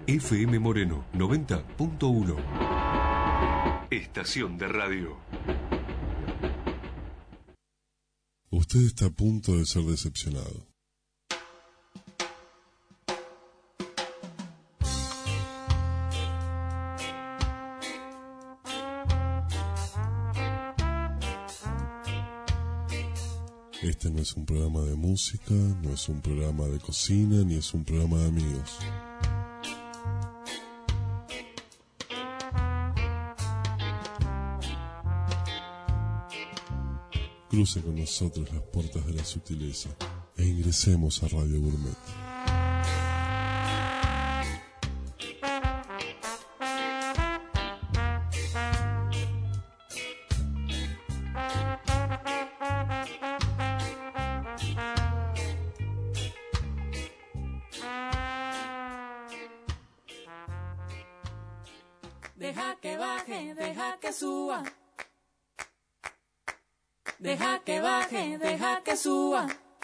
FM Moreno 90.1. Estación de radio. Usted está a punto de ser decepcionado. Este no es un programa de música, no es un programa de cocina, ni es un programa de amigos. Cruce con nosotros las puertas de la sutileza e ingresemos a Radio Gourmet. Deja que baje, deja que suba. Deja que baje, deja que suba.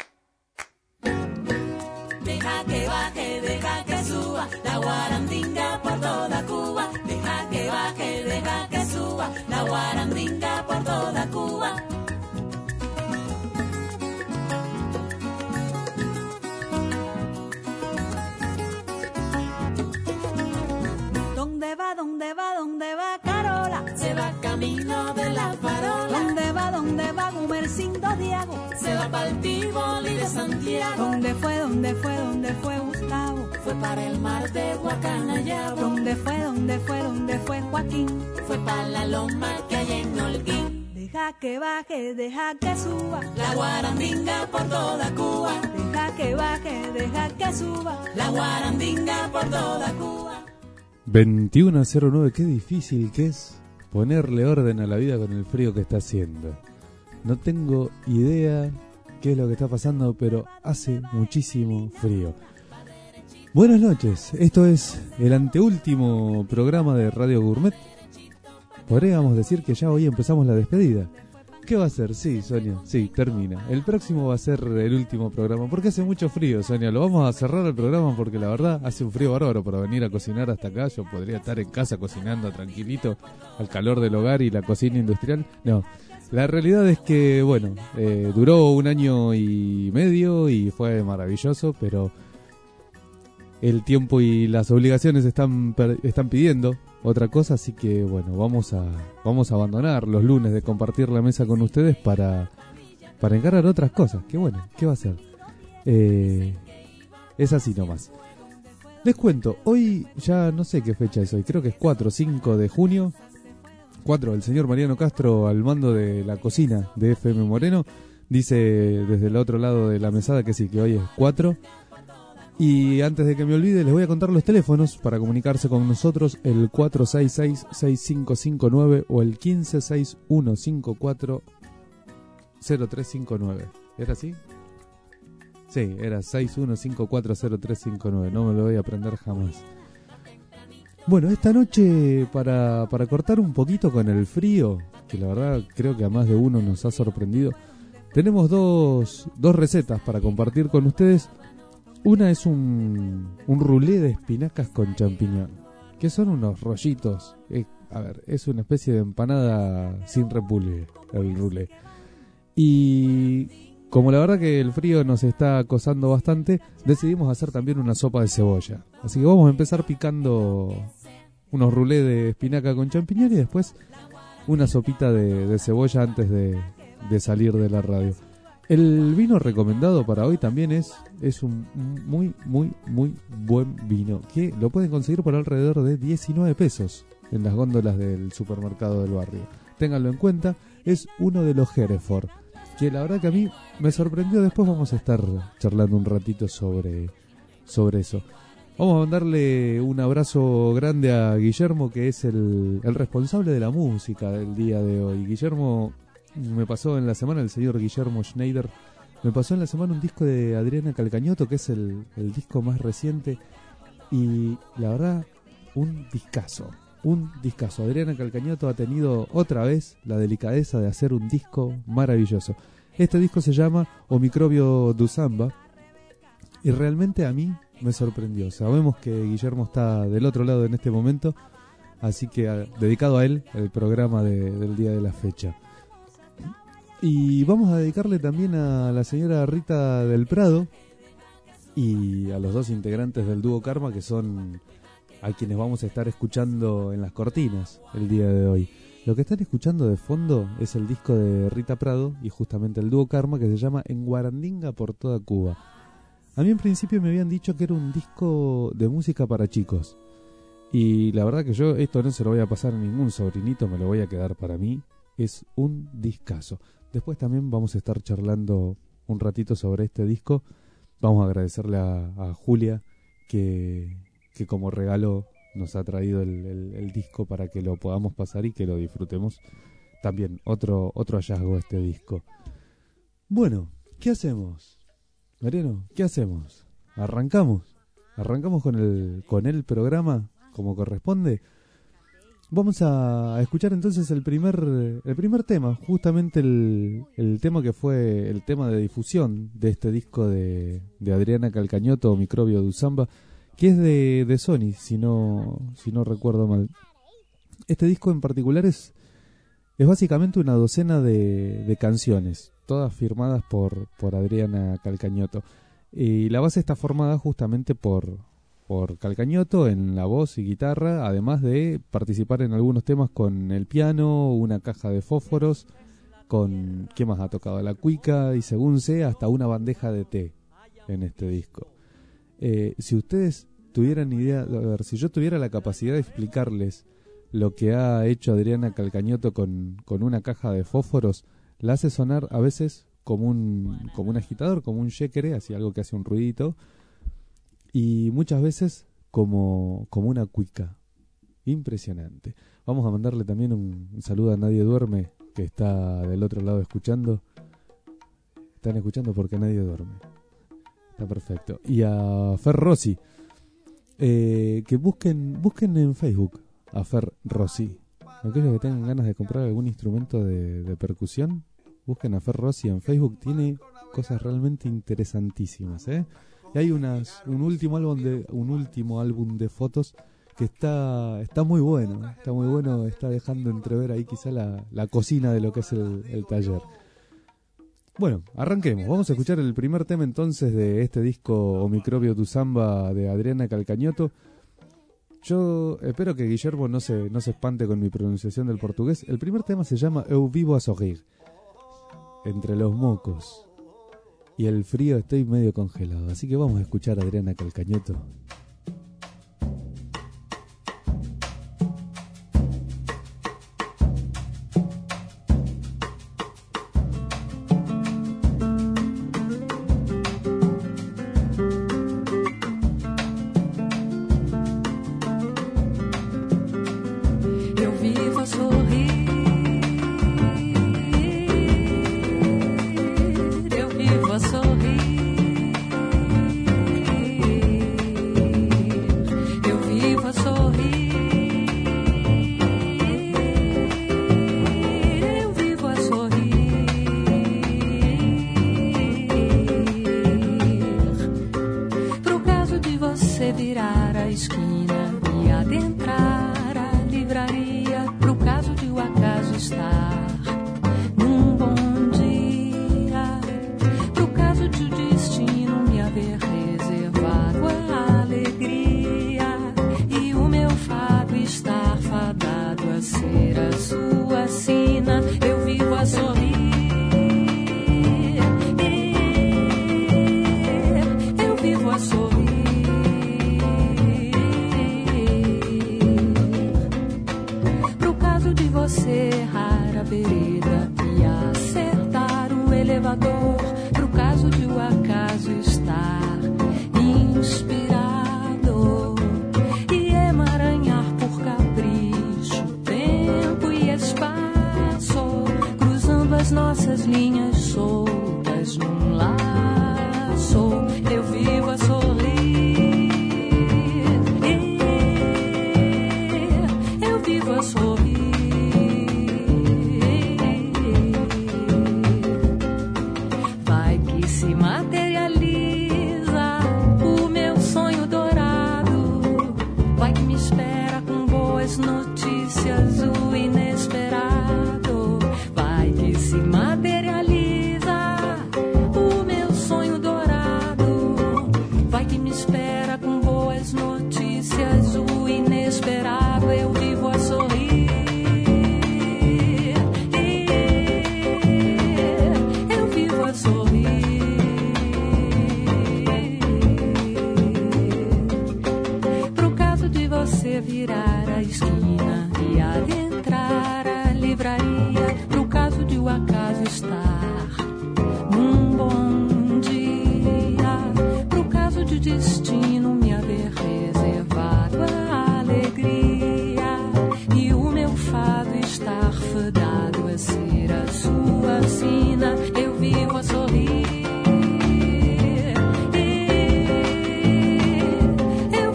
Deja que baje, deja que suba. La guarandinga por toda Cuba. Deja que baje, deja que suba. La guarandinga por toda Cuba. ¿Dónde va, dónde va, dónde va Carola? Se va camino de la farola. ¿Dónde va Gumercindo Diago? Se va para el Tívoli de Santiago. ¿Dónde fue Gustavo? Fue para el mar de Guacanayabo. ¿Dónde fue Joaquín? Fue para la loma que hay en Holguín. Deja que baje, deja que suba. La guarandinga por toda Cuba. Deja que baje, deja que suba. La guarandinga por toda Cuba. 21:09, qué difícil que es ponerle orden a la vida con el frío que está haciendo. No tengo idea qué es lo que está pasando, pero hace muchísimo frío. Buenas noches, esto es el anteúltimo programa de Radio Gourmet. Podríamos decir que ya hoy empezamos la despedida. ¿Qué va a ser? Sí, Sonia, sí, termina. El próximo va a ser el último programa, porque hace mucho frío, Sonia. Lo vamos a cerrar el programa porque la verdad hace un frío bárbaro para venir a cocinar hasta acá. Yo podría estar en casa cocinando tranquilito al calor del hogar y la cocina industrial. No, la realidad es que, bueno, duró 1 año y medio y fue maravilloso, pero el tiempo y las obligaciones están pidiendo otra cosa, así que bueno, vamos a abandonar los lunes de compartir la mesa con ustedes para encarar otras cosas. Que bueno, ¿qué va a ser? Es así nomás. Les cuento, hoy ya no sé qué fecha es hoy, creo que es 4 o 5 de junio. 4, el señor Mariano Castro al mando de la cocina de FM Moreno dice desde el otro lado de la mesada que sí, que hoy es 4. Y antes de que me olvide, les voy a contar los teléfonos para comunicarse con nosotros: el 466-6559 o el 1561540359. ¿Era así? Sí, era 61540359. No me lo voy a aprender jamás. Bueno, esta noche, para cortar un poquito con el frío, que la verdad creo que a más de uno nos ha sorprendido, tenemos dos recetas para compartir con ustedes. Una es un roulé de espinacas con champiñón, que son unos rollitos. Es una especie de empanada sin repulgue, el roulé. Y como la verdad que el frío nos está acosando bastante, decidimos hacer también una sopa de cebolla. Así que vamos a empezar picando unos roulés de espinaca con champiñón y después una sopita de cebolla antes de salir de la radio. El vino recomendado para hoy también es un muy, muy, muy buen vino, que lo pueden conseguir por alrededor de 19 pesos en las góndolas del supermercado del barrio. Ténganlo en cuenta, es uno de los Hereford, que la verdad que a mí me sorprendió. Después vamos a estar charlando un ratito sobre eso. Vamos a mandarle un abrazo grande a Guillermo, que es el responsable de la música del día de hoy. Guillermo me pasó en la semana, el señor Guillermo Schneider, me pasó en la semana un disco de Adriana Calcañoto, que es el disco más reciente, y la verdad, un discazo. Adriana Calcañoto ha tenido otra vez la delicadeza de hacer un disco maravilloso. Este disco se llama O Microbio do Samba, y realmente a mí me sorprendió. Sabemos que Guillermo está del otro lado en este momento, así que dedicado a él el programa del día de la fecha. Y vamos a dedicarle también a la señora Rita del Prado y a los dos integrantes del dúo Karma, que son a quienes vamos a estar escuchando en las cortinas el día de hoy. Lo que están escuchando de fondo es el disco de Rita Prado y justamente el dúo Karma, que se llama En Guarandinga por toda Cuba. A mí en principio me habían dicho que era un disco de música para chicos. Y la verdad que yo esto no se lo voy a pasar a ningún sobrinito, me lo voy a quedar para mí. Es un discazo. Después también vamos a estar charlando un ratito sobre este disco. Vamos a agradecerle a Julia que como regalo nos ha traído el disco para que lo podamos pasar y que lo disfrutemos. También otro hallazgo este disco. Bueno, ¿qué hacemos? Mariano, ¿qué hacemos? ¿Arrancamos con el programa como corresponde? Vamos a escuchar entonces el primer tema, justamente el tema que fue el tema de difusión de este disco de Adriana Calcañoto, Microbio de Uzamba, que es de Sony, si no recuerdo mal. Este disco en particular es básicamente una docena de canciones, todas firmadas por Adriana Calcañoto. Y la base está formada justamente por Calcañoto en la voz y guitarra, además de participar en algunos temas con el piano, una caja de fósforos, con ¿qué más ha tocado? La cuica y según sé hasta una bandeja de té en este disco. Si ustedes tuvieran idea, a ver, si yo tuviera la capacidad de explicarles lo que ha hecho Adriana Calcañoto con una caja de fósforos, la hace sonar a veces como un agitador, como un yéquere, así algo que hace un ruidito, y muchas veces como una cuica. Impresionante. Vamos a mandarle también un saludo a Nadie Duerme, que está del otro lado escuchando. Están escuchando porque nadie duerme. Está perfecto. Y a Fer Rossi, que busquen en Facebook a Fer Rossi. Aquellos que tengan ganas de comprar algún instrumento de percusión, busquen a Fer Rossi en Facebook. Tiene cosas realmente interesantísimas, Y hay un último álbum de fotos que está muy bueno. Está dejando entrever ahí quizá la cocina de lo que es el taller. Bueno, arranquemos. Vamos a escuchar el primer tema entonces de este disco O Microbio de Uzamba de Adriana Calcañoto. Yo espero que Guillermo no se espante con mi pronunciación del portugués. El primer tema se llama Eu Vivo a Sorrir. Entre los mocos y el frío estoy medio congelado. Así que vamos a escuchar a Adriana Calcañoto. Você, rara vereda.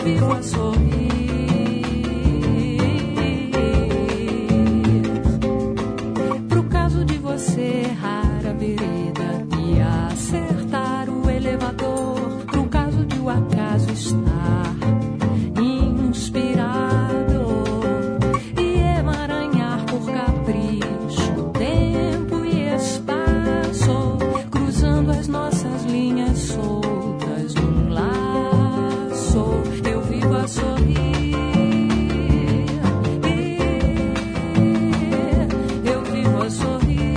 vivo a sorrir. Pro caso de você errar a vereda e acertar o elevador, pro caso de o acaso estar inspirado e emaranhar por capricho tempo e espaço, cruzando as nossas linhas soltas num laço. Eu vivo a sorrir. Eu vivo a sorrir.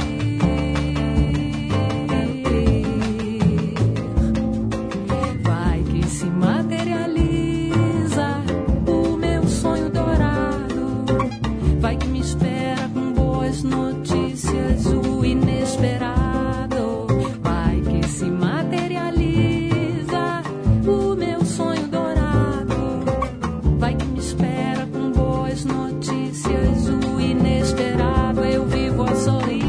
Vai que se materializa o meu sonho dourado. Vai que me espera com boas notícias o inesperado. Vai que se materializa o meu sonho dourado. Vai que me espera com boas notícias o inesperado. Eu vivo a sorrir.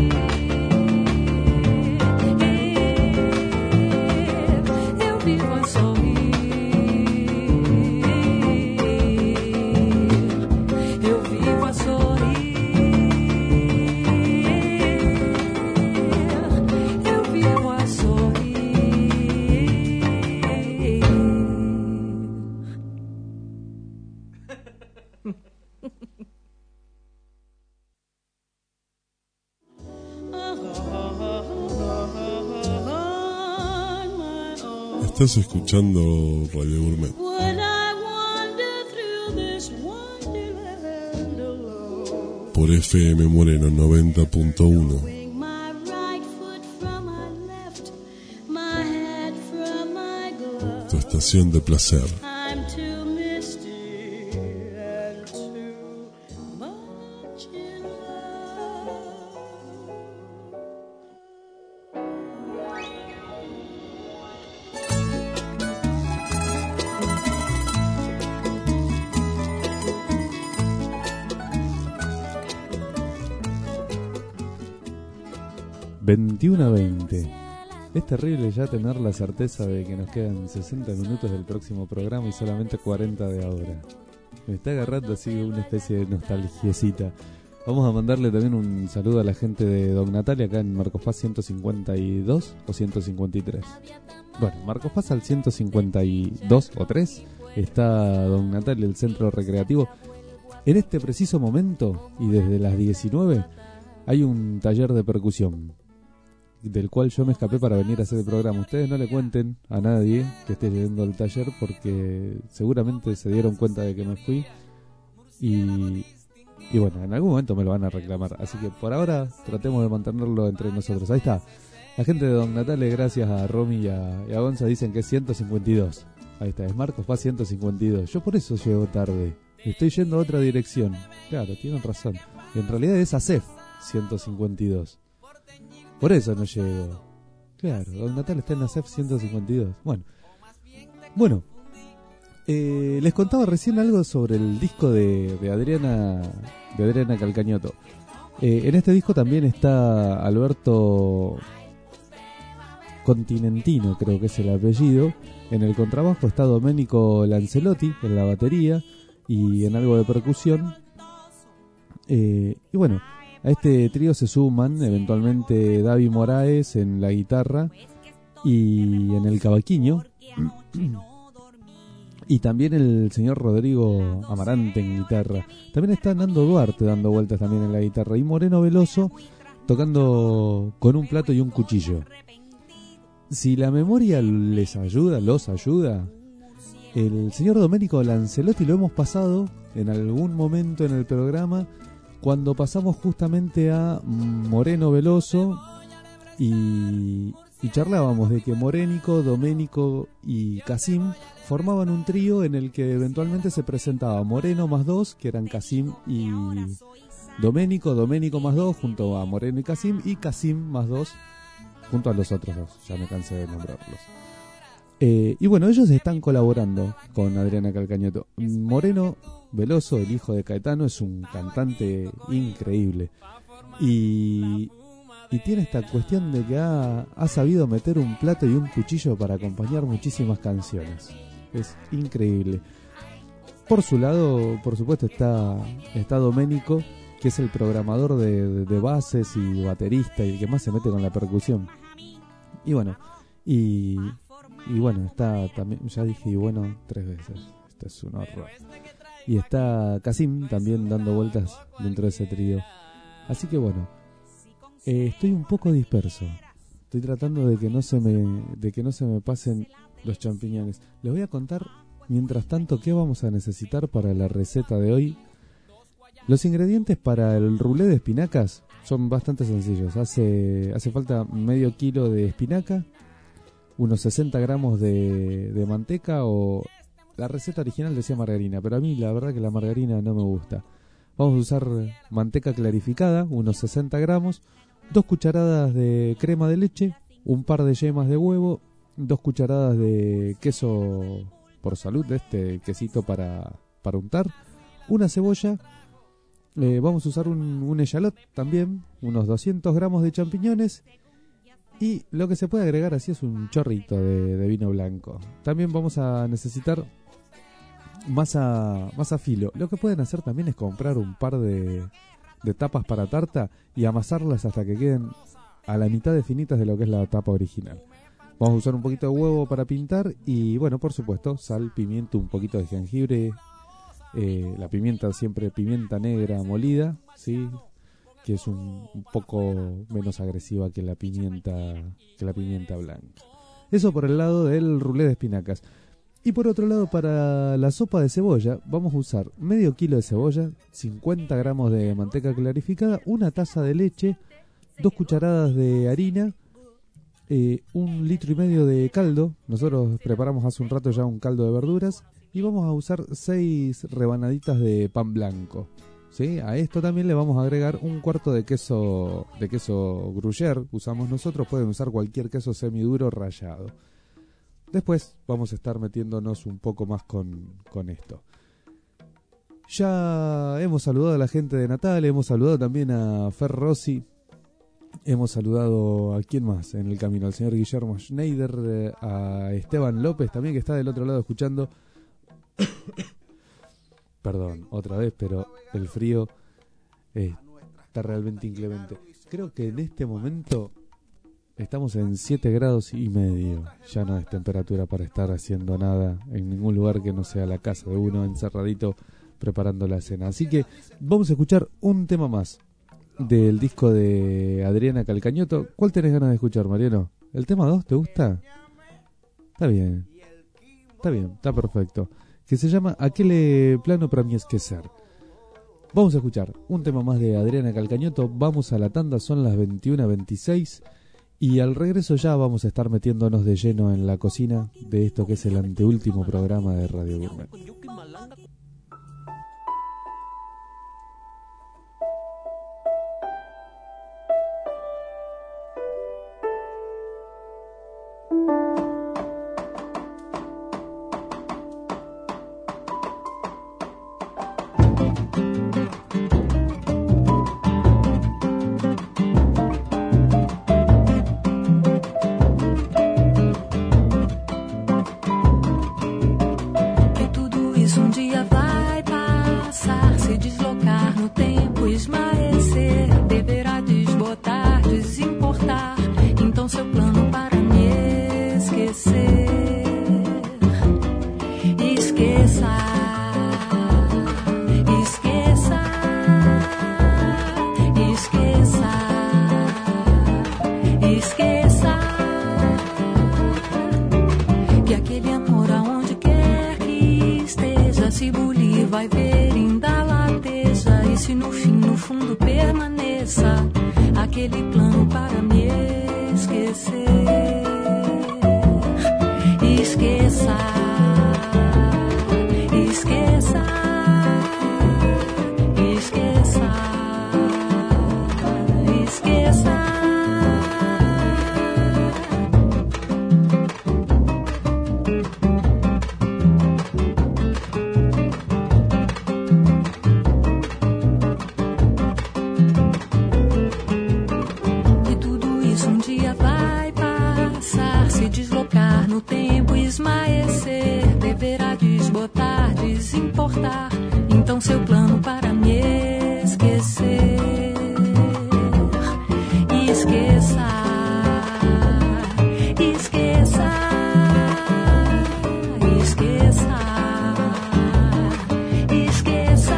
Eu vivo a sorrir. Eu vivo a sorrir. Eu vivo a sorrir. Estás escuchando Radio Gourmet. Would I wander through this wonderland alone? Por FM Moreno 90.1. My right foot from my left, my head from my glove. Tu estación de placer. I'm too misty and too much in love. ...21:20... Es terrible ya tener la certeza de que nos quedan 60 minutos del próximo programa y solamente 40 de ahora. Me está agarrando así una especie de nostalgiecita. Vamos a mandarle también un saludo a la gente de Don Natalia acá en Marcos Paz 152 o 153. Bueno, Marcos Paz al 152 o 3 está Don Natalia, el centro recreativo. En este preciso momento y desde las 19 hay un taller de percusión del cual yo me escapé para venir a hacer el programa. Ustedes no le cuenten a nadie que esté yendo al taller porque seguramente se dieron cuenta de que me fui y bueno, en algún momento me lo van a reclamar. Así que por ahora tratemos de mantenerlo entre nosotros. Ahí está. La gente de Don Natale, gracias a Romy y a Gonza, dicen que es 152. Ahí está, es Marcos Paz 152. Yo por eso llego tarde. Estoy yendo a otra dirección. Claro, tienen razón. Y en realidad es ACEF 152. Por eso no llego. Claro, Don Natal está en ACEF 152. Bueno, les contaba recién algo sobre el disco de Adriana Calcañoto. En este disco también está Alberto Continentino, creo que es el apellido. En el contrabajo está Domenico Lancelotti en la batería y en algo de percusión. Y bueno, a este trío se suman eventualmente David Moraes en la guitarra y en el cavaquinho. Y también el señor Rodrigo Amarante en guitarra. También está Nando Duarte dando vueltas también en la guitarra. Y Moreno Veloso tocando con un plato y un cuchillo. Si la memoria los ayuda, el señor Domenico Lancelotti lo hemos pasado en algún momento en el programa cuando pasamos justamente a Moreno Veloso y charlábamos de que Morénico, Domenico y Casim formaban un trío en el que eventualmente se presentaba Moreno más dos, que eran Casim y Domenico más dos junto a Moreno y Casim más dos junto a los otros dos, ya me cansé de nombrarlos. Y bueno, ellos están colaborando con Adriana Calcañoto. Moreno Veloso, el hijo de Caetano, es un cantante increíble y tiene esta cuestión de que ha sabido meter un plato y un cuchillo para acompañar muchísimas canciones. Es increíble. Por su lado, por supuesto, está Doménico, que es el programador de bases y baterista y el que más se mete con la percusión. Y bueno, y bueno, está también, ya dije y bueno 3 veces, esto es un horror. Y está Casim también dando vueltas dentro de ese trío. Así que bueno, estoy un poco disperso. Estoy tratando de que no se me pasen los champiñones. Les voy a contar mientras tanto qué vamos a necesitar para la receta de hoy. Los ingredientes para el rulé de espinacas son bastante sencillos. Hace falta medio kilo de espinaca, unos 60 gramos de manteca, o la receta original decía margarina, pero a mí la verdad que la margarina no me gusta. Vamos a usar manteca clarificada, unos 60 gramos, 2 cucharadas de crema de leche, un par de yemas de huevo, 2 cucharadas de queso por salud, de este quesito para untar, una cebolla, vamos a usar un echalot también, unos 200 gramos de champiñones, y lo que se puede agregar así es un chorrito de vino blanco. También vamos a necesitar masa filo. Lo que pueden hacer también es comprar un par de tapas para tarta y amasarlas hasta que queden a la mitad de finitas de lo que es la tapa original. Vamos a usar un poquito de huevo para pintar y bueno, por supuesto, sal, pimiento, un poquito de jengibre, la pimienta siempre pimienta negra molida, ¿sí? Que es un poco menos agresiva que la pimienta blanca. Eso por el lado del rulé de espinacas. Y por otro lado, para la sopa de cebolla, vamos a usar medio kilo de cebolla, 50 gramos de manteca clarificada, una taza de leche, 2 cucharadas de harina, 1,5 litros de caldo. Nosotros preparamos hace un rato ya un caldo de verduras y vamos a usar 6 rebanaditas de pan blanco. ¿Sí? A esto también le vamos a agregar un cuarto de queso gruyère, usamos nosotros, pueden usar cualquier queso semiduro rallado. Después vamos a estar metiéndonos un poco más con esto. Ya hemos saludado a la gente de Natal, hemos saludado también a Fer Rossi, hemos saludado a quién más en el camino, al señor Guillermo Schneider, a Esteban López también, que está del otro lado escuchando. Perdón, otra vez, pero el frío está realmente inclemente. Creo que en este momento estamos en 7 grados y medio. Ya no es temperatura para estar haciendo nada en ningún lugar que no sea la casa de uno, encerradito preparando la cena. Así que vamos a escuchar un tema más del disco de Adriana Calcañoto. ¿Cuál tenés ganas de escuchar, Mariano? ¿El tema 2 te gusta? Está bien, está perfecto. Que se llama Aquel plano para mí es que ser. Vamos a escuchar un tema más de Adriana Calcañoto. Vamos a la tanda, son las 21:26 y al regreso ya vamos a estar metiéndonos de lleno en la cocina de esto que es el anteúltimo programa de Radio Gourmet. Um dia vai passar, se deslocar no tempo, esmaecer. desimportar. Então seu plano para me esquecer. Esqueça, esqueça, esqueça, esqueça.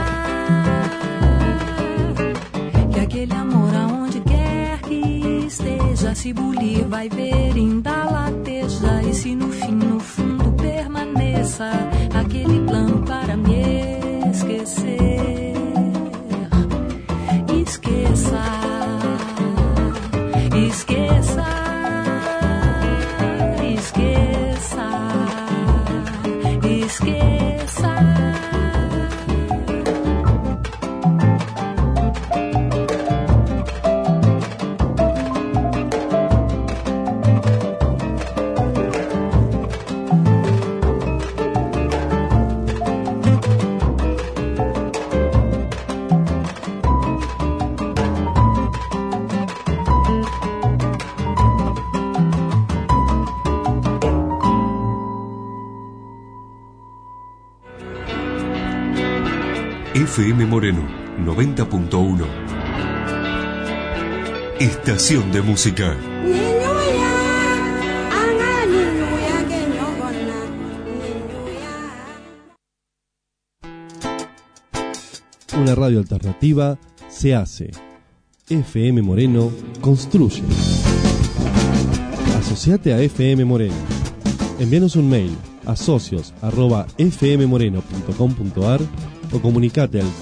Que aquele amor aonde quer que esteja, se bulir vai ver, ainda lateja. E se no fim, no fundo permaneça aquele plano para me esquecer. Esqueça. Esqueça, esqueça, esqueça. FM Moreno 90.1. Estación de música. Una radio alternativa se hace. FM Moreno construye. Asociate a FM Moreno. Envíanos un mail a socios@fmmoreno.com.ar o comunicate al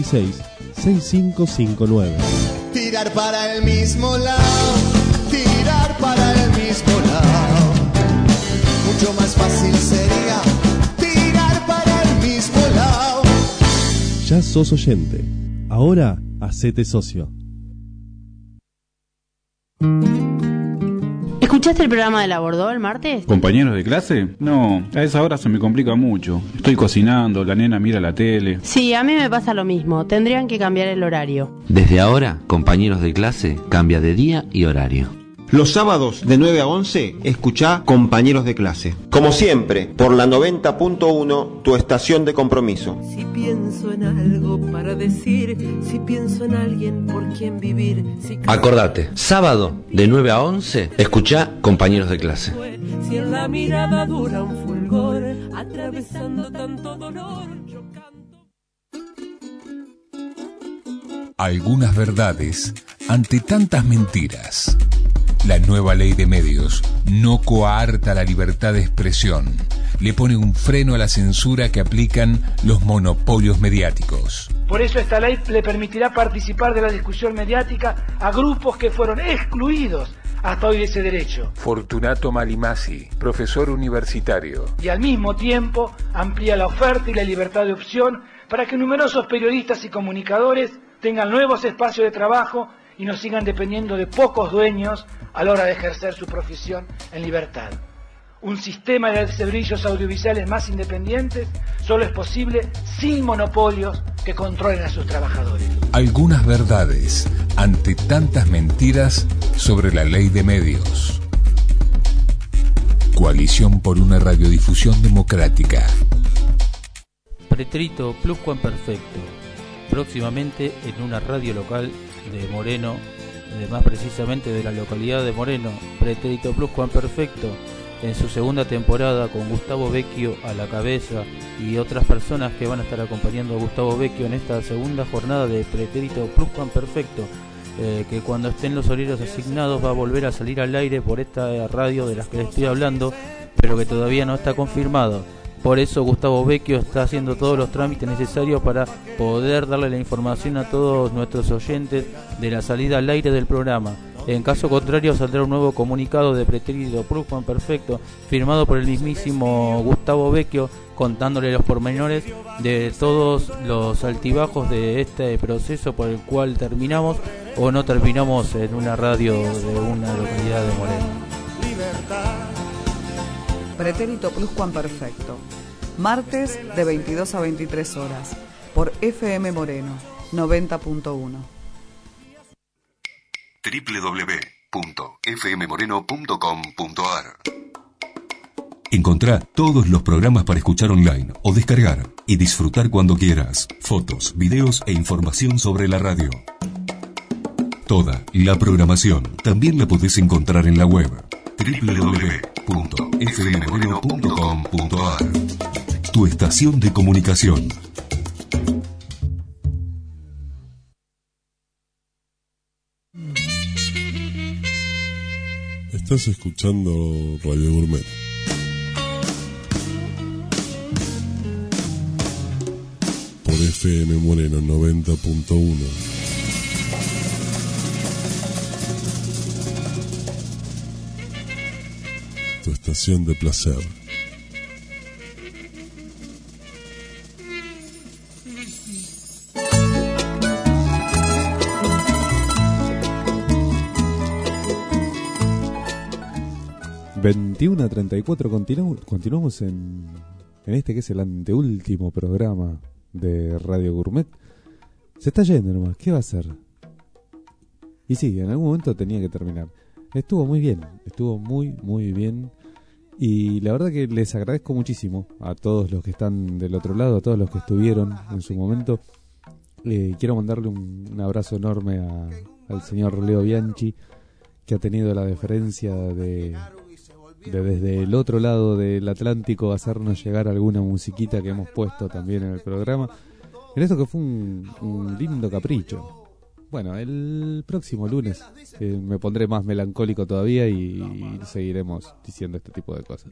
466-6559. Tirar para el mismo lado, tirar para el mismo lado. Mucho más fácil sería tirar para el mismo lado. Ya sos oyente. Ahora hacete socio. ¿Escuchaste el programa del Abordó el martes? ¿Compañeros de clase? No, a esa hora se me complica mucho. Estoy cocinando, la nena mira la tele. Sí, a mí me pasa lo mismo. Tendrían que cambiar el horario. Desde ahora, compañeros de clase, cambia de día y horario. Los sábados de 9 a 11, escuchá Compañeros de Clase. Como siempre, por la 90.1, tu estación de compromiso. Si pienso en algo para decir, si pienso en alguien por quien vivir. Acordate, sábado de 9 a 11, escuchá Compañeros de Clase. Si en la mirada dura un fulgor, atravesando tanto dolor, yo canto. Algunas verdades ante tantas mentiras. La nueva ley de medios no coarta la libertad de expresión, le pone un freno a la censura que aplican los monopolios mediáticos. Por eso esta ley le permitirá participar de la discusión mediática a grupos que fueron excluidos hasta hoy de ese derecho. Fortunato Malimasi, profesor universitario. Y al mismo tiempo amplía la oferta y la libertad de opción para que numerosos periodistas y comunicadores tengan nuevos espacios de trabajo y no sigan dependiendo de pocos dueños a la hora de ejercer su profesión en libertad. Un sistema de servicios audiovisuales más independientes solo es posible sin monopolios que controlen a sus trabajadores. Algunas verdades ante tantas mentiras sobre la ley de medios. Coalición por una radiodifusión democrática. Pretérito Pluscuamperfecto. Próximamente en una radio local de Moreno, más precisamente de la localidad de Moreno. Pretérito Pluscuamperfecto en su segunda temporada, con Gustavo Vecchio a la cabeza y otras personas que van a estar acompañando a Gustavo Vecchio en esta segunda jornada de Pretérito Pluscuamperfecto, que cuando estén los horarios asignados va a volver a salir al aire por esta radio de las que les estoy hablando, pero que todavía no está confirmado. Por eso Gustavo Vecchio está haciendo todos los trámites necesarios para poder darle la información a todos nuestros oyentes de la salida al aire del programa. En caso contrario, saldrá un nuevo comunicado de Pretérito Pluscuamperfecto firmado por el mismísimo Gustavo Vecchio, contándole los pormenores de todos los altibajos de este proceso por el cual terminamos o no terminamos en una radio de una localidad de Moreno. Pretérito Pluscuamperfecto, martes de 22 a 23 horas, por FM Moreno 90.1. www.fmmoreno.com.ar. Encontrá todos los programas para escuchar online o descargar y disfrutar cuando quieras. Fotos, videos e información sobre la radio. Toda la programación también la podés encontrar en la web www.fmmoreno.com.ar. Tu estación de comunicación. Estás escuchando Radio Gourmet. Por FM Moreno 90.1. Tu estación de placer. Continuamos en este que es el anteúltimo programa de Radio Gourmet. Se está yendo nomás, ¿qué va a hacer? Y sí, en algún momento tenía que terminar. Estuvo muy bien, estuvo muy bien. Y la verdad que les agradezco muchísimo a todos los que están del otro lado, a todos los que estuvieron en su momento. Quiero mandarle un abrazo enorme al señor Leo Bianchi, que ha tenido la deferencia de desde el otro lado del Atlántico hacernos llegar alguna musiquita que hemos puesto también en el programa, en esto que fue un lindo capricho. Bueno, el próximo lunes me pondré más melancólico todavía y seguiremos diciendo este tipo de cosas.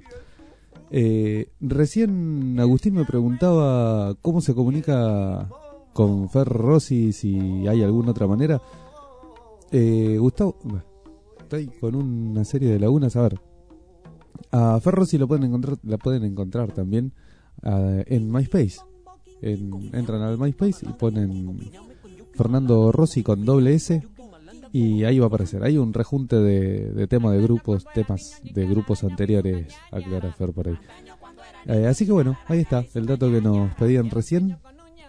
Recién Agustín me preguntaba cómo se comunica con Fer Rossi, si hay alguna otra manera. Gustavo, estoy con una serie de lagunas. A ver, a Fer Rossi la pueden encontrar también en MySpace. Entran al MySpace y ponen Fernando Rossi con doble S y ahí va a aparecer. Hay un rejunte de temas de grupos anteriores, aclara Fer por ahí. Así que bueno, ahí está el dato que nos pedían recién.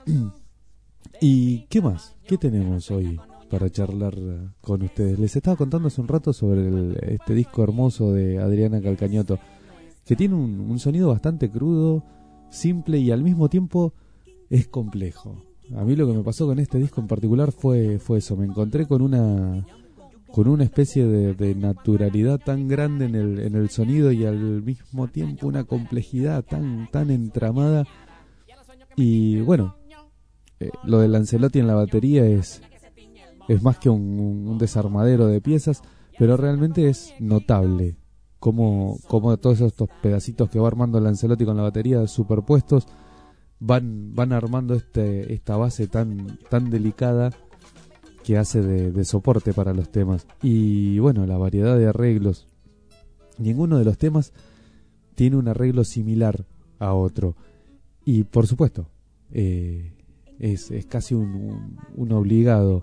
¿Y qué más? ¿Qué tenemos hoy para charlar con ustedes? Les estaba contando hace un rato sobre este disco hermoso de Adriana Calcañoto, que tiene un sonido bastante crudo, simple y al mismo tiempo es complejo. A mí lo que me pasó con este disco en particular fue eso. Me encontré con una especie de naturalidad tan grande en el sonido y al mismo tiempo una complejidad tan entramada. Y bueno, lo de Lancelotti en la batería es más que un desarmadero de piezas, pero realmente es notable cómo todos estos pedacitos que va armando Lancelotti con la batería superpuestos van armando esta base tan delicada que hace de soporte para los temas. Y bueno, la variedad de arreglos. Ninguno de los temas tiene un arreglo similar a otro. Y por supuesto, es casi un obligado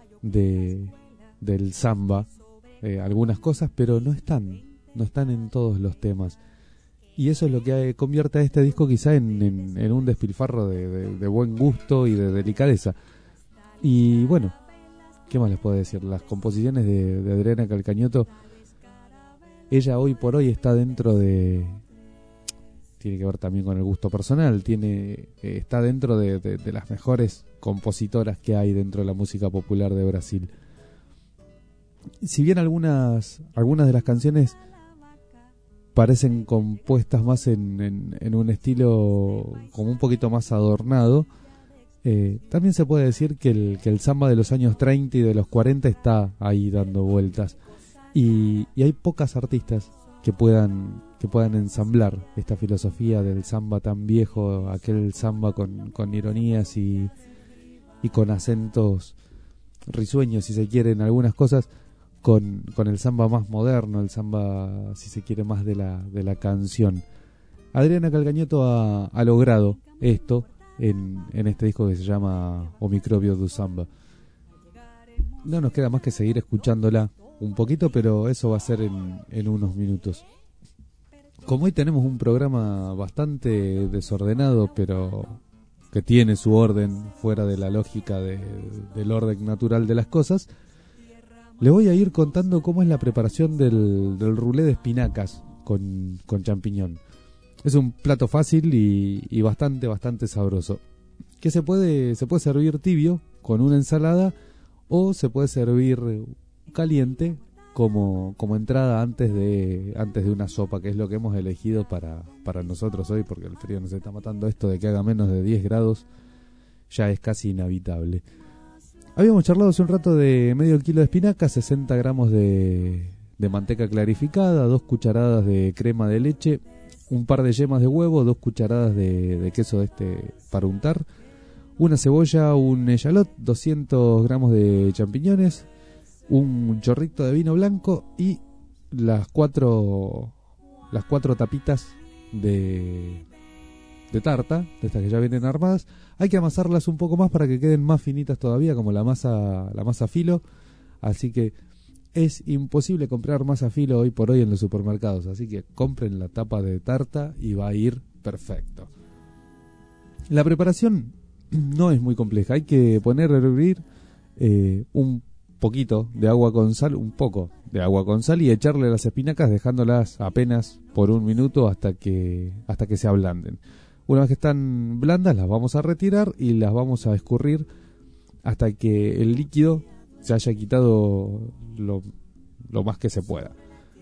del samba, algunas cosas, pero no están en todos los temas. Y eso es lo que convierte a este disco quizá en un despilfarro de buen gusto y de delicadeza. Y bueno, ¿qué más les puedo decir? Las composiciones de Adriana Calcañoto, ella hoy por hoy está dentro de... Tiene que ver también con el gusto personal, está dentro de las mejores compositoras que hay dentro de la música popular de Brasil. Si bien algunas de las canciones parecen compuestas más en un estilo como un poquito más adornado, también se puede decir que el samba de los años 30 y de los 40 está ahí dando vueltas, y hay pocas artistas que puedan ensamblar esta filosofía del samba tan viejo, aquel samba con ironías y con acentos risueños, si se quiere, en algunas cosas, con el samba más moderno, el samba, si se quiere, más de la canción. Adriana Calcañoto ha logrado esto en este disco que se llama O Microbio do Samba. No nos queda más que seguir escuchándola un poquito, pero eso va a ser en unos minutos. Como hoy tenemos un programa bastante desordenado, pero que tiene su orden fuera de la lógica del orden natural de las cosas, le voy a ir contando cómo es la preparación del roulé de espinacas con champiñón. Es un plato fácil y bastante sabroso. Que se puede servir tibio con una ensalada o se puede servir caliente como entrada antes de una sopa, que es lo que hemos elegido para nosotros hoy, porque el frío nos está matando. Esto de que haga menos de 10 grados ya es casi inevitable. Habíamos charlado hace un rato de medio kilo de espinacas, 60 gramos de manteca clarificada, 2 cucharadas de crema de leche, un par de yemas de huevo, 2 cucharadas de queso para untar, una cebolla, un echalot, 200 gramos de champiñones, un chorrito de vino blanco y las cuatro tapitas de tarta, de estas que ya vienen armadas. Hay que amasarlas un poco más para que queden más finitas todavía, como la masa filo, así que es imposible comprar masa filo hoy por hoy en los supermercados, así que compren la tapa de tarta y va a ir perfecto. La preparación no es muy compleja, hay que poner a hervir un poquito de agua con sal, un poco de agua con sal y echarle las espinacas dejándolas apenas por un minuto hasta que se ablanden. Una vez que están blandas las vamos a retirar y las vamos a escurrir hasta que el líquido se haya quitado lo más que se pueda.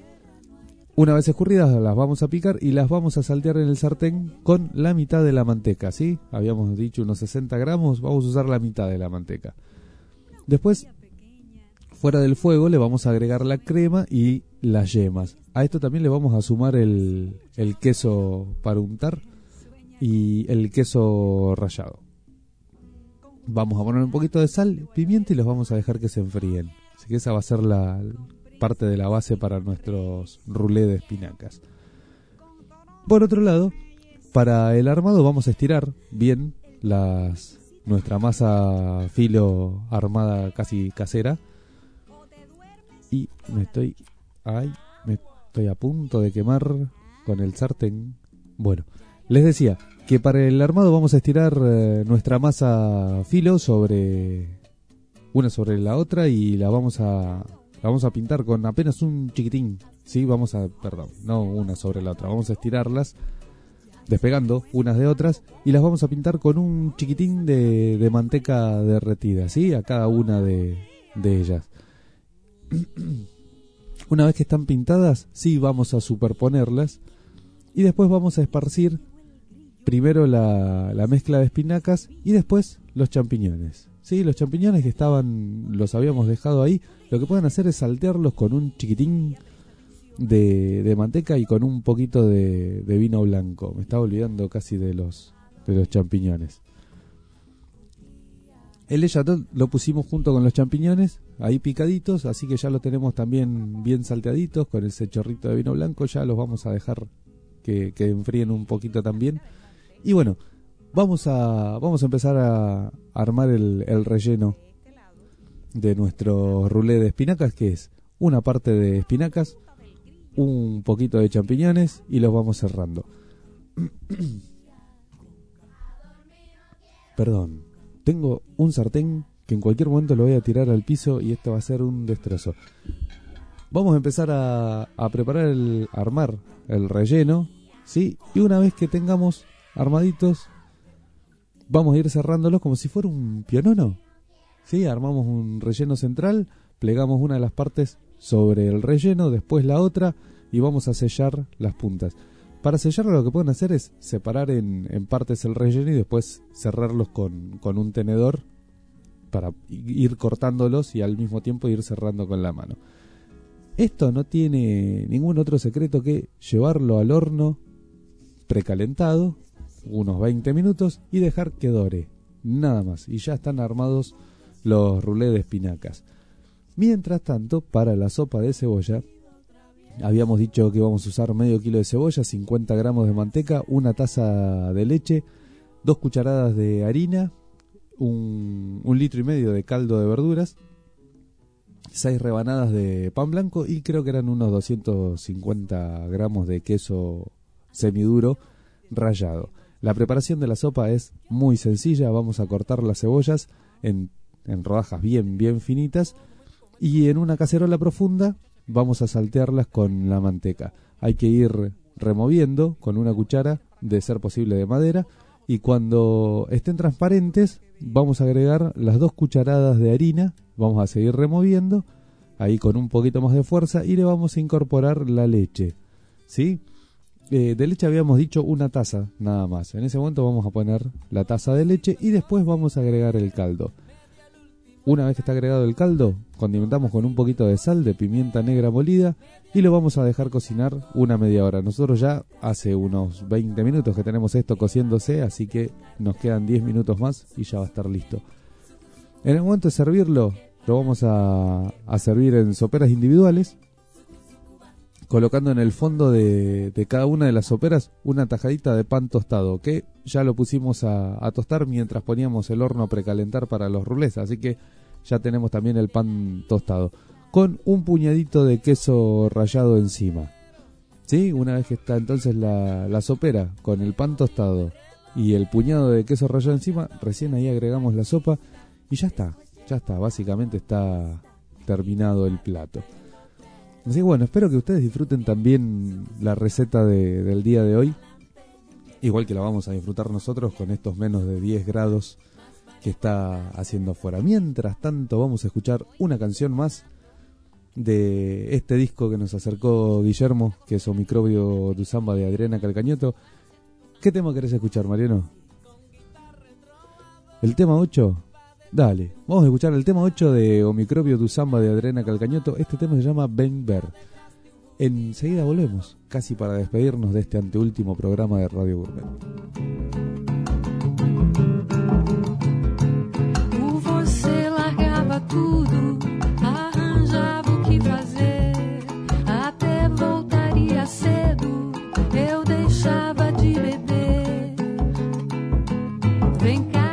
Una vez escurridas las vamos a picar y las vamos a saltear en el sartén con la mitad de la manteca, ¿sí? Habíamos dicho unos 60 gramos, vamos a usar la mitad de la manteca. Después, fuera del fuego, le vamos a agregar la crema y las yemas. A esto también le vamos a sumar el queso para untar y el queso rallado. Vamos a poner un poquito de sal, pimienta y los vamos a dejar que se enfríen. Así que esa va a ser la parte de la base para nuestros roulés de espinacas. Por otro lado, para el armado vamos a estirar bien nuestra masa filo armada casi casera. Y me estoy a punto de quemar con el sartén. Bueno, les decía que para el armado vamos a estirar nuestra masa filo una sobre la otra y la vamos a pintar con apenas un chiquitín, ¿sí? No una sobre la otra, vamos a estirarlas despegando unas de otras y las vamos a pintar con un chiquitín de manteca derretida, ¿sí? A cada una de ellas. Una vez que están pintadas, sí vamos a superponerlas y después vamos a esparcir primero la mezcla de espinacas y después los champiñones. Sí, los champiñones que los habíamos dejado ahí, lo que pueden hacer es saltearlos con un chiquitín de manteca y con un poquito de vino blanco. Me estaba olvidando casi de los champiñones. El echalot lo pusimos junto con los champiñones, ahí picaditos, así que ya lo tenemos también bien salteaditos con ese chorrito de vino blanco. Ya los vamos a dejar que enfríen un poquito también. Y bueno, vamos a empezar a armar el relleno de nuestro roulé de espinacas, que es una parte de espinacas, un poquito de champiñones y los vamos cerrando. Perdón, tengo un sartén que en cualquier momento lo voy a tirar al piso y esto va a ser un destrozo. Vamos a empezar a armar el relleno, ¿sí? Y una vez que tengamos armaditos, vamos a ir cerrándolos como si fuera un pionono, ¿sí? Armamos un relleno central, plegamos una de las partes sobre el relleno, después la otra y vamos a sellar las puntas. Para sellarlo lo que pueden hacer es separar en partes el relleno y después cerrarlos con un tenedor para ir cortándolos y al mismo tiempo ir cerrando con la mano. Esto no tiene ningún otro secreto que llevarlo al horno precalentado unos 20 minutos y dejar que dore, nada más, y ya están armados los roulés de espinacas. Mientras tanto, para la sopa de cebolla, habíamos dicho que íbamos a usar medio kilo de cebolla, 50 gramos de manteca, una taza de leche, 2 cucharadas de harina, un litro y medio de caldo de verduras, 6 rebanadas de pan blanco y creo que eran unos 250 gramos de queso semiduro rallado. La preparación de la sopa es muy sencilla. Vamos a cortar las cebollas en rodajas bien finitas y en una cacerola profunda vamos a saltearlas con la manteca. Hay que ir removiendo con una cuchara, de ser posible de madera, y cuando estén transparentes vamos a agregar las 2 cucharadas de harina, vamos a seguir removiendo, ahí con un poquito más de fuerza, y le vamos a incorporar la leche, ¿sí? De leche habíamos dicho 1 taza nada más. En ese momento vamos a poner la taza de leche y después vamos a agregar el caldo. Una vez que está agregado el caldo, condimentamos con un poquito de sal, de pimienta negra molida, y lo vamos a dejar cocinar una media hora. Nosotros ya hace unos 20 minutos que tenemos esto cociéndose, así que nos quedan 10 minutos más y ya va a estar listo. En el momento de servirlo, lo vamos a servir en soperas individuales, colocando en el fondo de cada una de las soperas una tajadita de pan tostado, que ya lo pusimos a tostar mientras poníamos el horno a precalentar para los rulés, así que ya tenemos también el pan tostado, con un puñadito de queso rallado encima, ¿sí? Una vez que está entonces la sopera con el pan tostado y el puñado de queso rallado encima, recién ahí agregamos la sopa y ya está, básicamente está terminado el plato. Así que bueno, espero que ustedes disfruten también la receta del día de hoy, igual que la vamos a disfrutar nosotros con estos menos de 10 grados que está haciendo afuera. Mientras tanto vamos a escuchar una canción más de este disco que nos acercó Guillermo, que es O Microbio du Samba de Adriana Calcañoto. ¿Qué tema querés escuchar, Mariano? ¿El tema 8? Dale, vamos a escuchar el tema 8 de O Microbio du Samba de Adriana Calcañoto. Este tema se llama Ben Ver. Enseguida volvemos, casi para despedirnos de este anteúltimo programa de Radio Gourmet. Você largava tudo, arranjava o que fazer, até voltaria cedo, eu deixava de beber. Vem cá.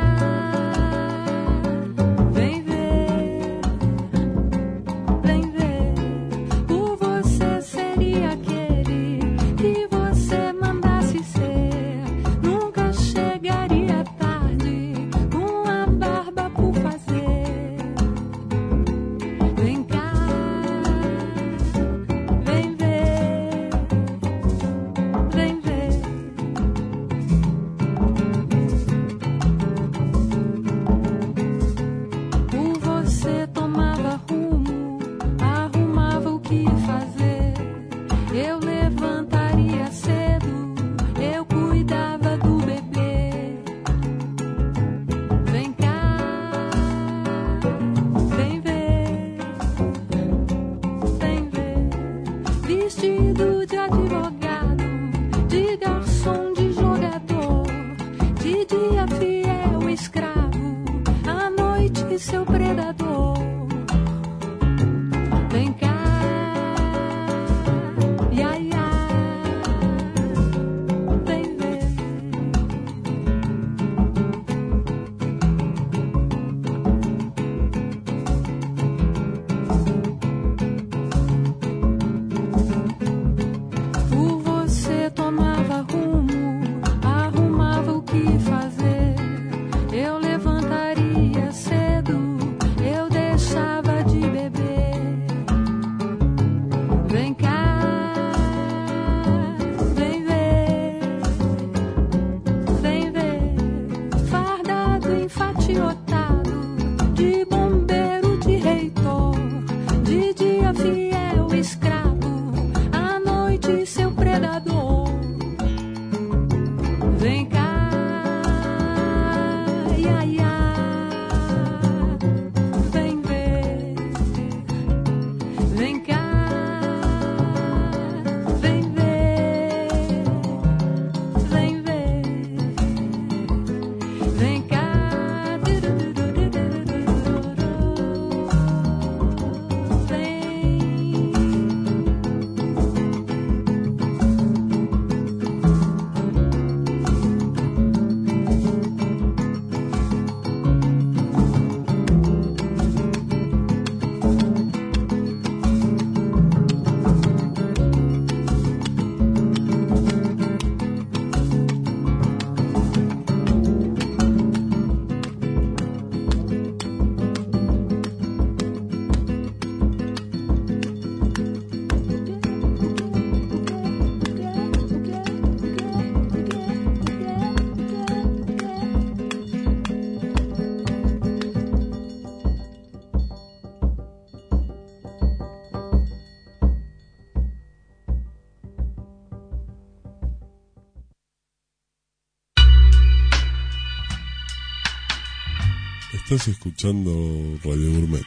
Estás escuchando Radio Gourmet.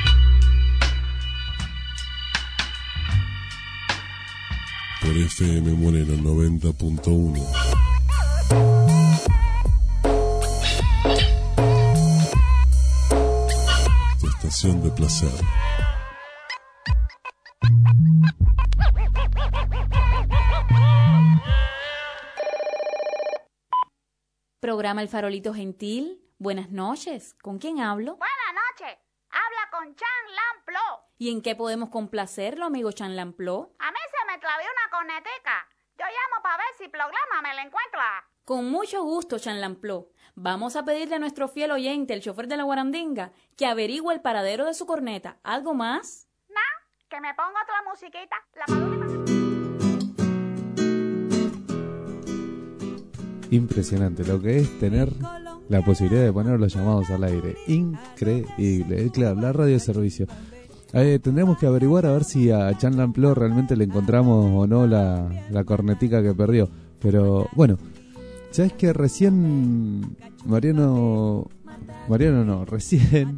Por FM Moreno 90.1. Tu estación de placer. Programa El Farolito Gentil. Buenas noches. ¿Con quién hablo? Buenas noches. Habla con Chan Lampló. ¿Y en qué podemos complacerlo, amigo Chan Lampló? A mí se me clavé una cornetica. Yo llamo para ver si programa me la encuentra. Con mucho gusto, Chan Lampló. Vamos a pedirle a nuestro fiel oyente, el chofer de la guarandinga, que averigüe el paradero de su corneta. ¿Algo más? Que me ponga otra musiquita. La Impresionante lo que es tener la posibilidad de poner los llamados al aire. Increíble. Claro, la radio de servicio. Tendremos que averiguar a ver si a Chan Lampló realmente le encontramos o no la cornetica que perdió. Pero bueno, ¿sabes que recién recién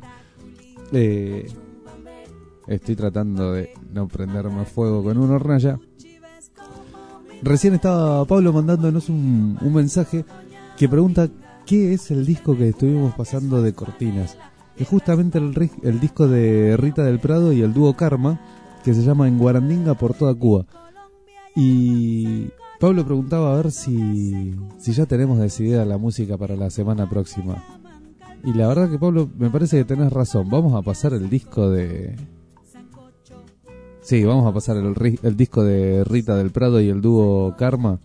estoy tratando de no prenderme fuego con una hornalla? Recién estaba Pablo mandándonos un mensaje que pregunta qué es el disco que estuvimos pasando de cortinas. Es justamente el disco de Rita del Prado y el dúo Karma, que se llama En Guarandinga por toda Cuba. Y Pablo preguntaba a ver si ya tenemos decidida la música para la semana próxima. Y la verdad que, Pablo, me parece que tenés razón. Vamos a pasar el disco de... Sí, vamos a pasar el disco de Rita del Prado y el dúo Karma.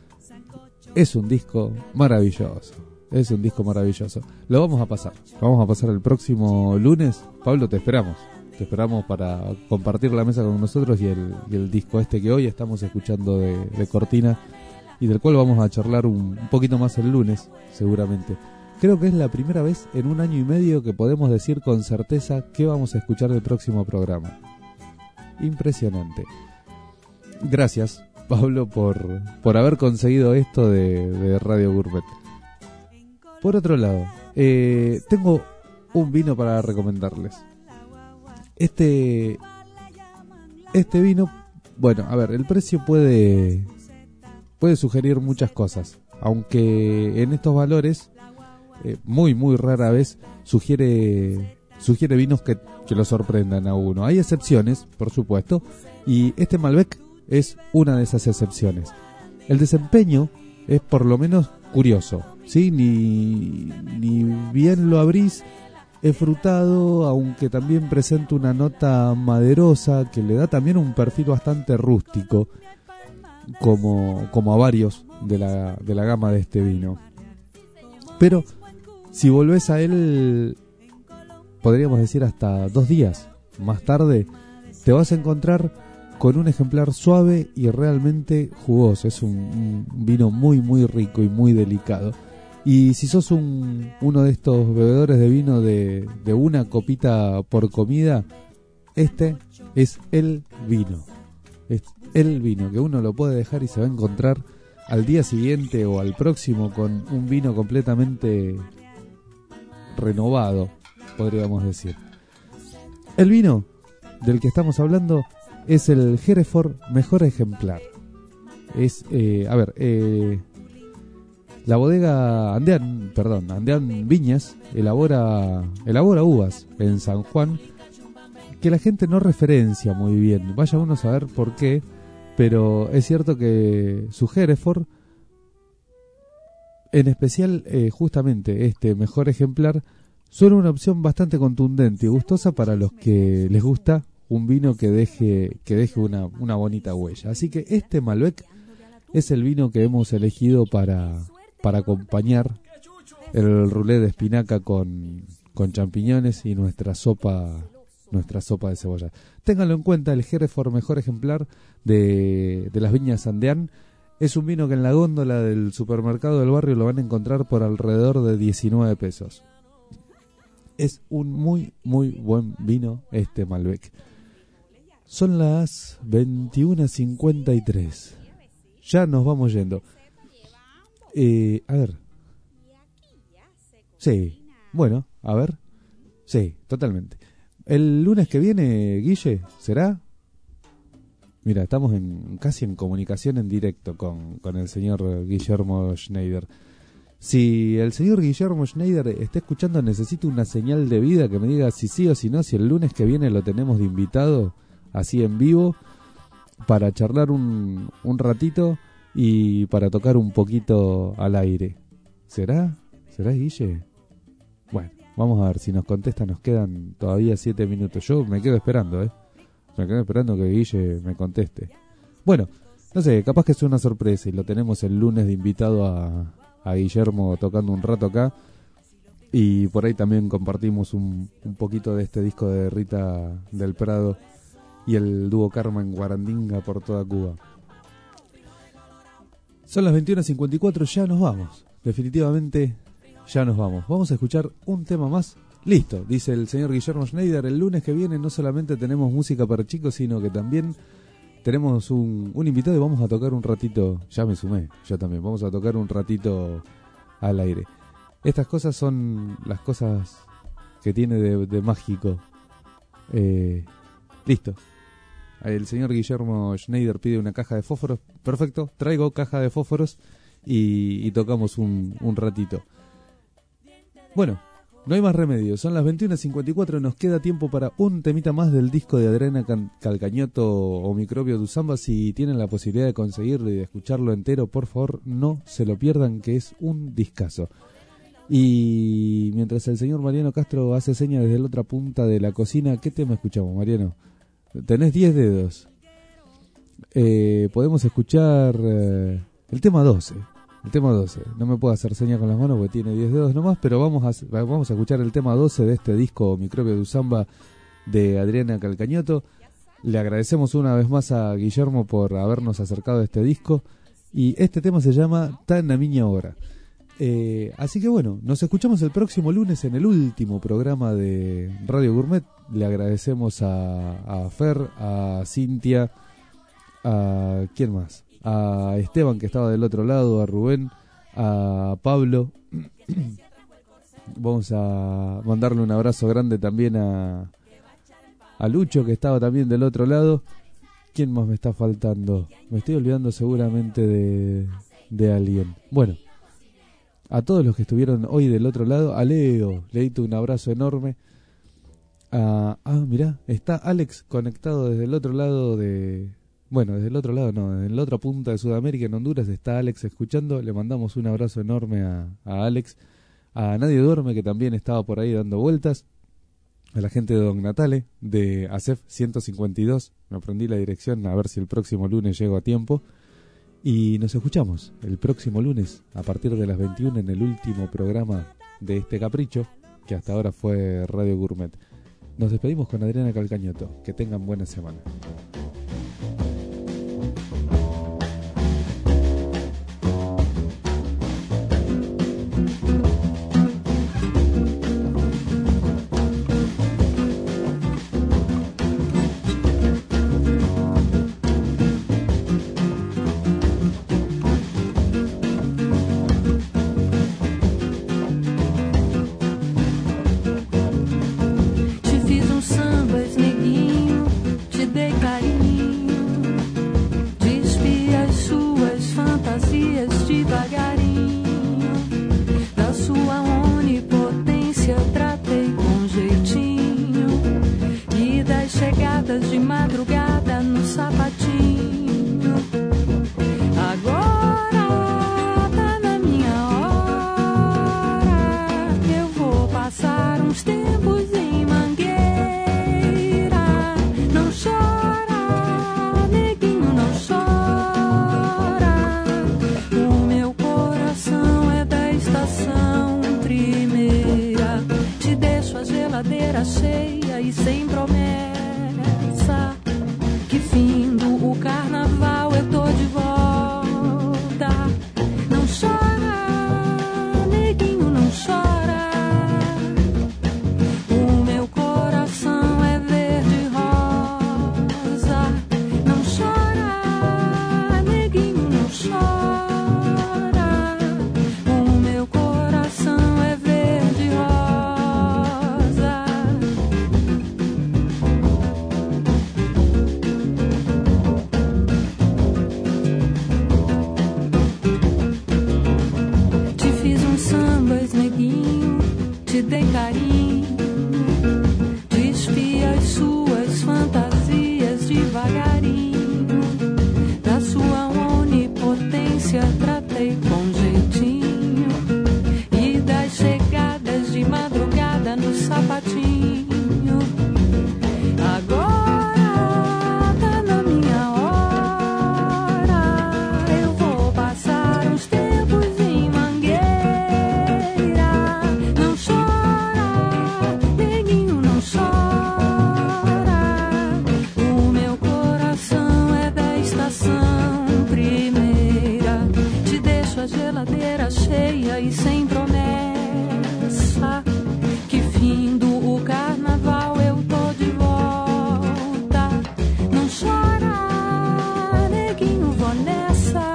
Es un disco maravilloso. Es un disco maravilloso. Lo vamos a pasar. Vamos a pasar el próximo lunes. Pablo, te esperamos. Te esperamos para compartir la mesa con nosotros y el disco este que hoy estamos escuchando de cortina y del cual vamos a charlar un poquito más el lunes, seguramente. Creo que es la primera vez en 1 año y medio que podemos decir con certeza qué vamos a escuchar del próximo programa. Impresionante. Gracias, Pablo, por haber conseguido esto de Radio Gourmet. Por otro lado, tengo un vino para recomendarles. Este vino, bueno, a ver, el precio puede sugerir muchas cosas, aunque en estos valores muy muy rara vez sugiere vinos que lo sorprendan a uno. Hay excepciones, por supuesto, y este Malbec es una de esas excepciones. El desempeño es por lo menos curioso, ¿sí? Ni bien lo abrís, es frutado, aunque también presenta una nota maderosa que le da también un perfil bastante rústico, como a varios de la gama de este vino. Pero si volvés a él, podríamos decir hasta 2 días más tarde, te vas a encontrar con un ejemplar suave y realmente jugoso. Es un vino muy muy rico y muy delicado. Y si sos uno de estos bebedores de vino de una copita por comida, este es el vino. Es el vino que uno lo puede dejar y se va a encontrar al día siguiente o al próximo con un vino completamente renovado, podríamos decir. El vino del que estamos hablando es el Hereford Mejor Ejemplar. Es, la bodega Andean Viñas elabora uvas en San Juan que la gente no referencia muy bien. Vaya uno a saber por qué, pero es cierto que su Hereford, en especial justamente este Mejor Ejemplar, son una opción bastante contundente y gustosa para los que les gusta un vino que deje una bonita huella. Así que este Malbec es el vino que hemos elegido para acompañar el roulé de espinaca con champiñones y nuestra sopa de cebolla. Ténganlo en cuenta, el Hereford Mejor Ejemplar de las Viñas Andean es un vino que en la góndola del supermercado del barrio lo van a encontrar por alrededor de 19 pesos. Es un muy muy buen vino este Malbec. Son las 21:53. Ya nos vamos yendo. A ver. Sí, Bueno, a ver. Sí, totalmente. El lunes que viene, Guille, ¿será? Mira, estamos casi en comunicación en directo con el señor Guillermo Schneider. Si el señor Guillermo Schneider está escuchando, necesito una señal de vida que me diga si sí o si no, si el lunes que viene lo tenemos de invitado, así en vivo, para charlar un ratito y para tocar un poquito al aire. ¿Será? ¿Será, Guille? Bueno, vamos a ver si nos contesta. Nos quedan todavía 7 minutos. Yo me quedo esperando, me quedo esperando que Guille me conteste. Bueno, no sé, capaz que es una sorpresa y lo tenemos el lunes de invitado a Guillermo tocando un rato acá. Y por ahí también compartimos un poquito de este disco de Rita del Prado y el dúo Karma en Guarandinga por toda Cuba. Son las 21:54, ya nos vamos. Definitivamente ya nos vamos. Vamos a escuchar un tema más. Listo, dice el señor Guillermo Schneider. El lunes que viene no solamente tenemos música para chicos, sino que también tenemos un invitado y vamos a tocar un ratito. Ya me sumé, yo también. Vamos a tocar un ratito al aire. Estas cosas son las cosas que tiene de mágico. Listo. El señor Guillermo Schneider pide una caja de fósforos. Perfecto, traigo caja de fósforos y tocamos un ratito. Bueno, no hay más remedio. Son las 21:54. Nos queda tiempo para un temita más del disco de Adriana Calcañoto o Microbio du Samba. Si tienen la posibilidad de conseguirlo y de escucharlo entero, por favor, no se lo pierdan, que es un discazo. Y mientras el señor Mariano Castro hace señas desde la otra punta de la cocina, ¿qué tema escuchamos, Mariano? Tenés 10 dedos. Podemos escuchar el tema 12. El tema 12. No me puedo hacer señas con las manos porque tiene 10 dedos nomás, pero vamos a escuchar el tema 12 de este disco Microbio du Samba de Adriana Calcañoto. Le agradecemos una vez más a Guillermo por habernos acercado a este disco. Y este tema se llama Tan na miña hora. Así que bueno, nos escuchamos el próximo lunes en el último programa de Radio Gourmet. Le agradecemos a Fer, a Cintia, a ¿quién más? A Esteban, que estaba del otro lado, a Rubén, a Pablo. Vamos a mandarle un abrazo grande también a Lucho, que estaba también del otro lado. ¿Quién más me está faltando? Me estoy olvidando seguramente de alguien. Bueno, a todos los que estuvieron hoy del otro lado, a Leo, Leito, un abrazo enorme. Mirá, está Alex conectado desde el otro lado desde el otro lado no, desde la otra punta de Sudamérica, en Honduras, está Alex escuchando. Le mandamos un abrazo enorme a Alex. A Nadie Duerme, que también estaba por ahí dando vueltas. A la gente de Don Natale, de ACEF 152. Me aprendí la dirección, a ver si el próximo lunes llego a tiempo. Y nos escuchamos el próximo lunes a partir de las 21 en el último programa de este capricho, que hasta ahora fue Radio Gourmet. Nos despedimos con Adriana Calcañoto. Que tengan buena semana. De madrugada no sapatinho. Agora tá na minha hora. Eu vou passar uns tempos em Mangueira. Não chora, neguinho, não chora. O meu coração é da estação primeira. Te deixo a geladeira cheia e sem promessa. Que findo o carnaval eu tô de volta. Não chora, neguinho, não chora. O meu coração é verde rosa. Não chora, neguinho, não chora. O meu coração é verde rosa. dei carinho, desfia as suas fantasias devagarinho, da sua onipotência tratei com jeitinho, e das chegadas de madrugada no sapatinho. Agora tá na minha hora, eu vou passar uns tempos em Mangueira. Não chora, neguinho, não chora, o meu coração é da estação primeira. Te deixo a geladeira cheia e sem promessa, que findo o carnaval eu tô de volta. Não chora, neguinho, vou nessa,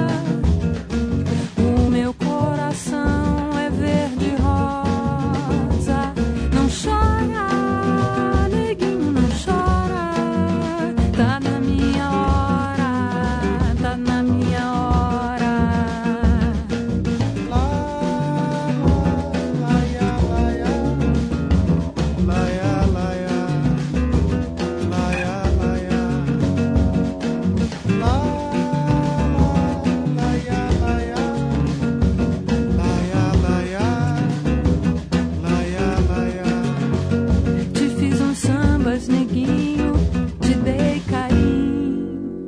o meu coração é verde rosa. Não chora, neguinho, não chora, tá na minha hora, tá na minha hora. Te fiz uns sambas, neguinho, te dei carinho.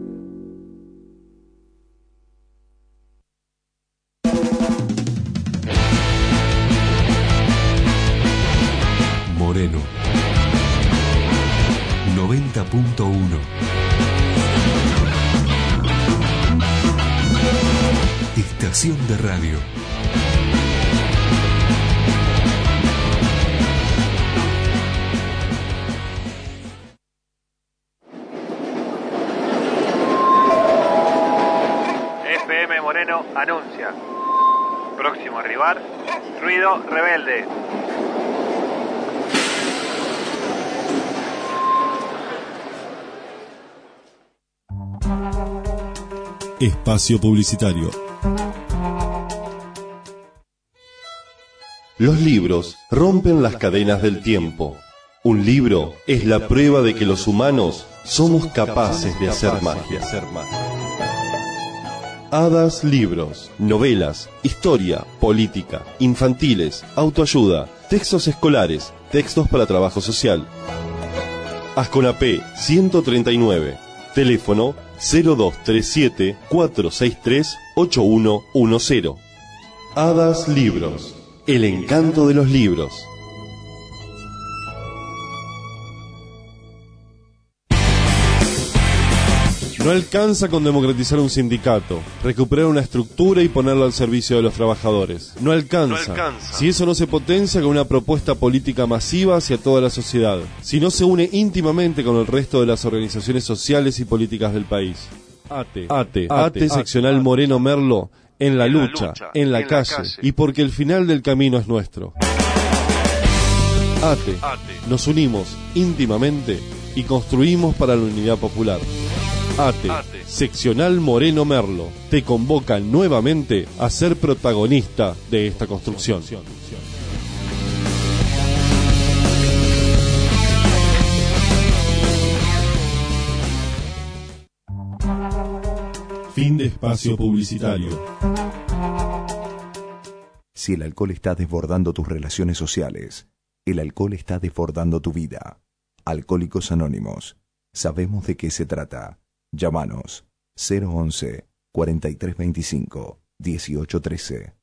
Moreno 90.1. Estación de radio. FM Moreno anuncia. Próximo rival, Ruido Rebelde. Espacio publicitario. Los libros rompen las cadenas del tiempo. Un libro es la prueba de que los humanos somos capaces de hacer magia. Hadas Libros, novelas, historia, política, infantiles, autoayuda, textos escolares, textos para trabajo social. Asconapé 139, teléfono 0237 463 8110. Hadas Libros, el encanto de los libros. No alcanza con democratizar un sindicato, recuperar una estructura y ponerla al servicio de los trabajadores. No alcanza. Si eso no se potencia con una propuesta política masiva hacia toda la sociedad. Si no se une íntimamente con el resto de las organizaciones sociales y políticas del país. ATE, seccional Moreno Merlo, en la lucha, en la calle, y porque el final del camino es nuestro. ATE, nos unimos íntimamente y construimos para la unidad popular. ATE, seccional Moreno Merlo, te convoca nuevamente a ser protagonista de esta construcción. Fin de espacio publicitario. Si el alcohol está desbordando tus relaciones sociales, el alcohol está desbordando tu vida. Alcohólicos Anónimos. Sabemos de qué se trata. Llámanos 011 4325 1813.